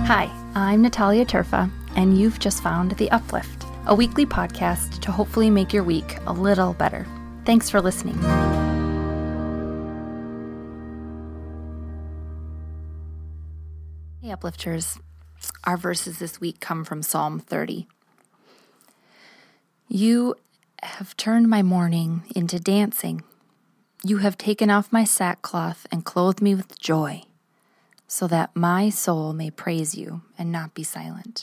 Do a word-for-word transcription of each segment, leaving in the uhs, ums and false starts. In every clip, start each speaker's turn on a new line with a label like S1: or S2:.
S1: Hi, I'm Natalia Turfa, and you've just found The Uplift, a weekly podcast to hopefully make your week a little better. Thanks for listening. Hey, Uplifters. Our verses this week come from Psalm thirty. You have turned my mourning into dancing. You have taken off my sackcloth and clothed me with joy, so that my soul may praise you and not be silent.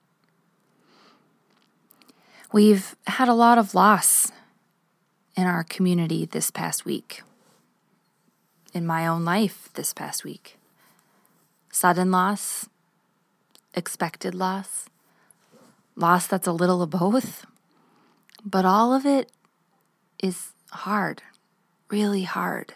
S1: We've had a lot of loss in our community this past week, in my own life this past week. Sudden loss, expected loss, loss that's a little of both, but all of it is hard, really hard.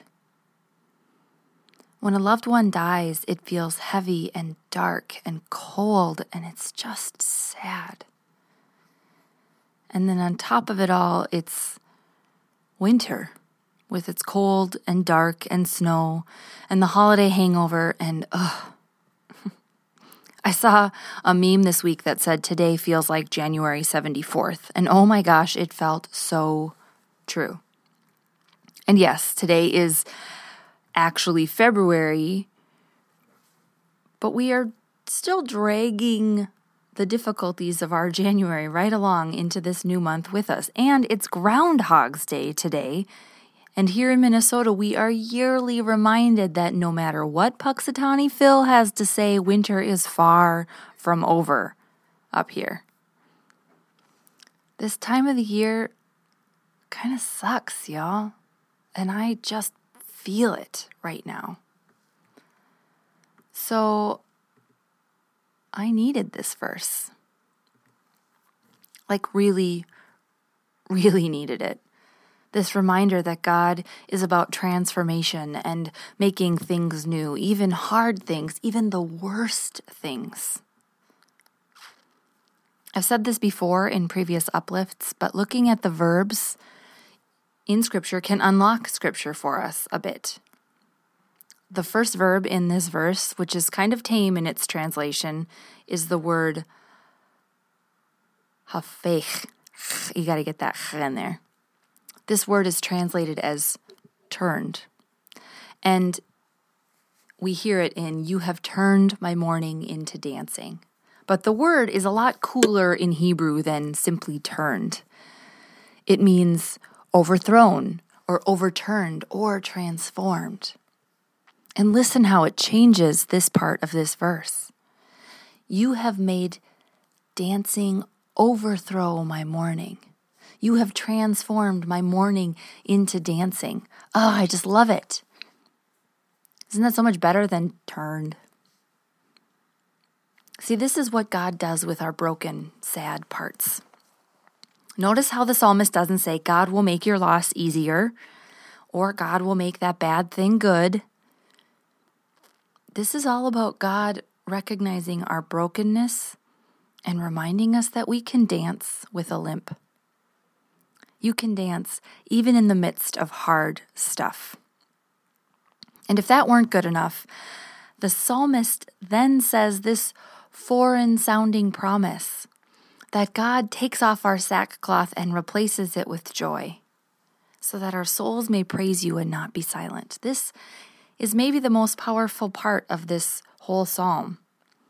S1: When a loved one dies, it feels heavy and dark and cold, and it's just sad. And then on top of it all, it's winter with its cold and dark and snow and the holiday hangover and ugh. I saw a meme this week that said today feels like January seventy-fourth, and oh my gosh, it felt so true. And yes, today is actually February, but we are still dragging the difficulties of our January right along into this new month with us. And it's Groundhog's Day today. And here in Minnesota, we are yearly reminded that no matter what Puxatawny Phil has to say, winter is far from over up here. This time of the year kind of sucks, y'all. And I just feel it right now. So I needed this verse. Like really, really needed it. This reminder that God is about transformation and making things new, even hard things, even the worst things. I've said this before in previous uplifts, but looking at the verbs in Scripture can unlock Scripture for us a bit. The first verb in this verse, which is kind of tame in its translation, is the word hafech. You got to get that ch in there. This word is translated as turned. And we hear it in, you have turned my mourning into dancing. But the word is a lot cooler in Hebrew than simply turned. It means overthrown or overturned or transformed. And listen how it changes this part of this verse. You have made dancing overthrow my mourning. You have transformed my mourning into dancing. Oh, I just love it. Isn't that so much better than turned? See, this is what God does with our broken, sad parts. Notice how the psalmist doesn't say, God will make your loss easier, or God will make that bad thing good. This is all about God recognizing our brokenness and reminding us that we can dance with a limp. You can dance even in the midst of hard stuff. And if that weren't good enough, the psalmist then says this foreign-sounding promise that God takes off our sackcloth and replaces it with joy, so that our souls may praise you and not be silent. This is maybe the most powerful part of this whole psalm.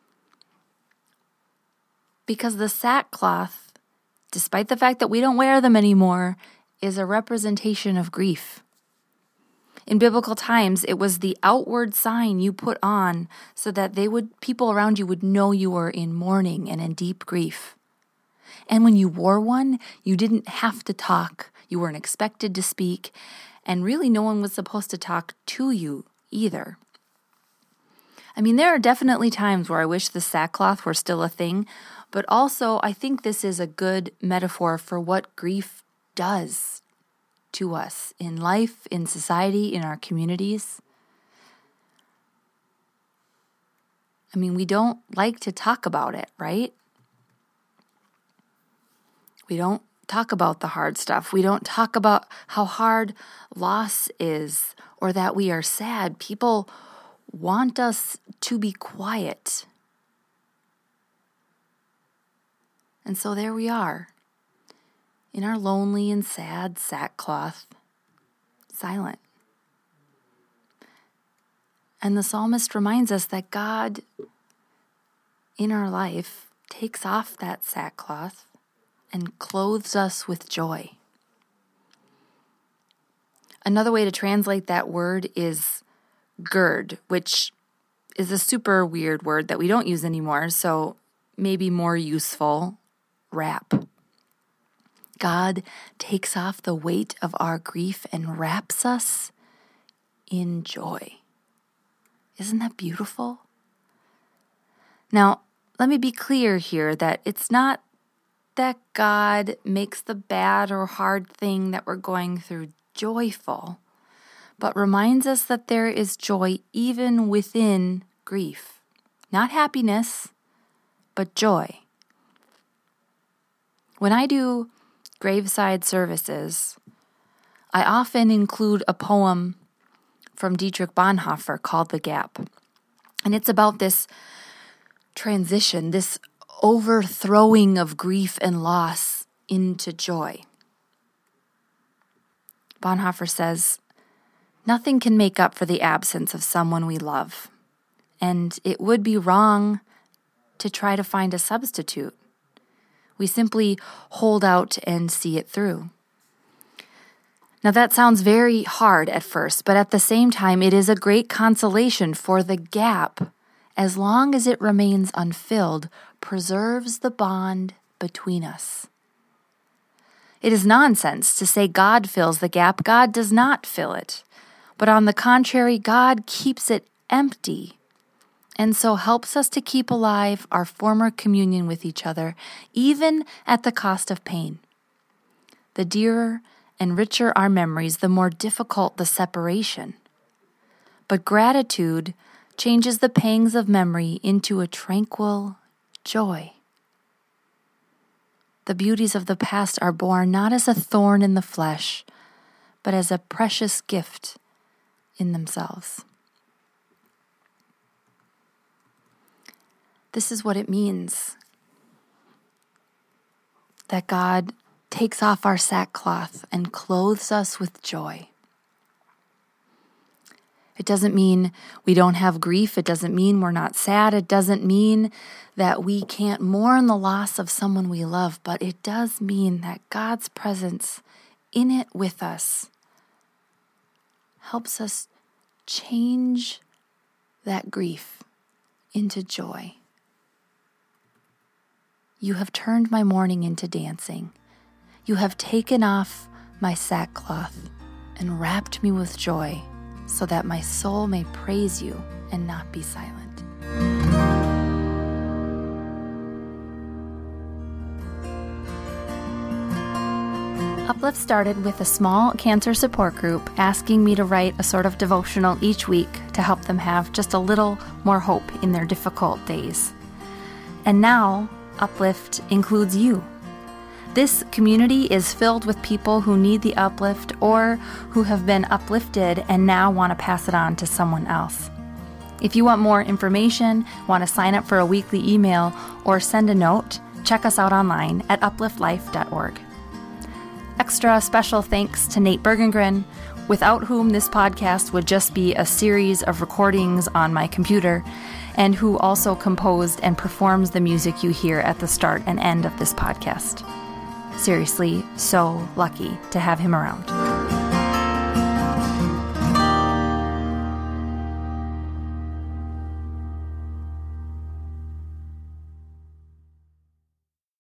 S1: Because the sackcloth, despite the fact that we don't wear them anymore, is a representation of grief. In biblical times, it was the outward sign you put on so that they would, people around you would know you were in mourning and in deep grief. And when you wore one, you didn't have to talk. You weren't expected to speak. And really, no one was supposed to talk to you either. I mean, there are definitely times where I wish the sackcloth were still a thing, but also I think this is a good metaphor for what grief does to us in life, in society, in our communities. I mean, we don't like to talk about it, right? We don't talk about the hard stuff. We don't talk about how hard loss is or that we are sad. People want us to be quiet. And so there we are, in our lonely and sad sackcloth, silent. And the psalmist reminds us that God, in our life, takes off that sackcloth and clothes us with joy. Another way to translate that word is gird, which is a super weird word that we don't use anymore, so maybe more useful, wrap. God takes off the weight of our grief and wraps us in joy. Isn't that beautiful? Now, let me be clear here that it's not that God makes the bad or hard thing that we're going through joyful, but reminds us that there is joy even within grief. Not happiness, but joy. When I do graveside services, I often include a poem from Dietrich Bonhoeffer called The Gap. And it's about this transition, this overthrowing of grief and loss into joy. Bonhoeffer says, "Nothing can make up for the absence of someone we love, and it would be wrong to try to find a substitute. We simply hold out and see it through." Now that sounds very hard at first, but at the same time, it is a great consolation, for the gap, as long as it remains unfilled, preserves the bond between us. It is nonsense to say God fills the gap. God does not fill it. But on the contrary, God keeps it empty, and so helps us to keep alive our former communion with each other, even at the cost of pain. The dearer and richer our memories, the more difficult the separation. But gratitude changes the pangs of memory into a tranquil joy. The beauties of the past are born not as a thorn in the flesh, but as a precious gift in themselves. This is what it means that God takes off our sackcloth and clothes us with joy. It doesn't mean we don't have grief. It doesn't mean we're not sad. It doesn't mean that we can't mourn the loss of someone we love, but it does mean that God's presence in it with us helps us change that grief into joy. You have turned my mourning into dancing. You have taken off my sackcloth and wrapped me with joy, so that my soul may praise you and not be silent. Uplift started with a small cancer support group asking me to write a sort of devotional each week to help them have just a little more hope in their difficult days. And now, Uplift includes you. This community is filled with people who need the uplift or who have been uplifted and now want to pass it on to someone else. If you want more information, want to sign up for a weekly email, or send a note, check us out online at uplift life dot org. Extra special thanks to Nate Bergengren, without whom this podcast would just be a series of recordings on my computer, and who also composed and performs the music you hear at the start and end of this podcast. Seriously, so lucky to have him around.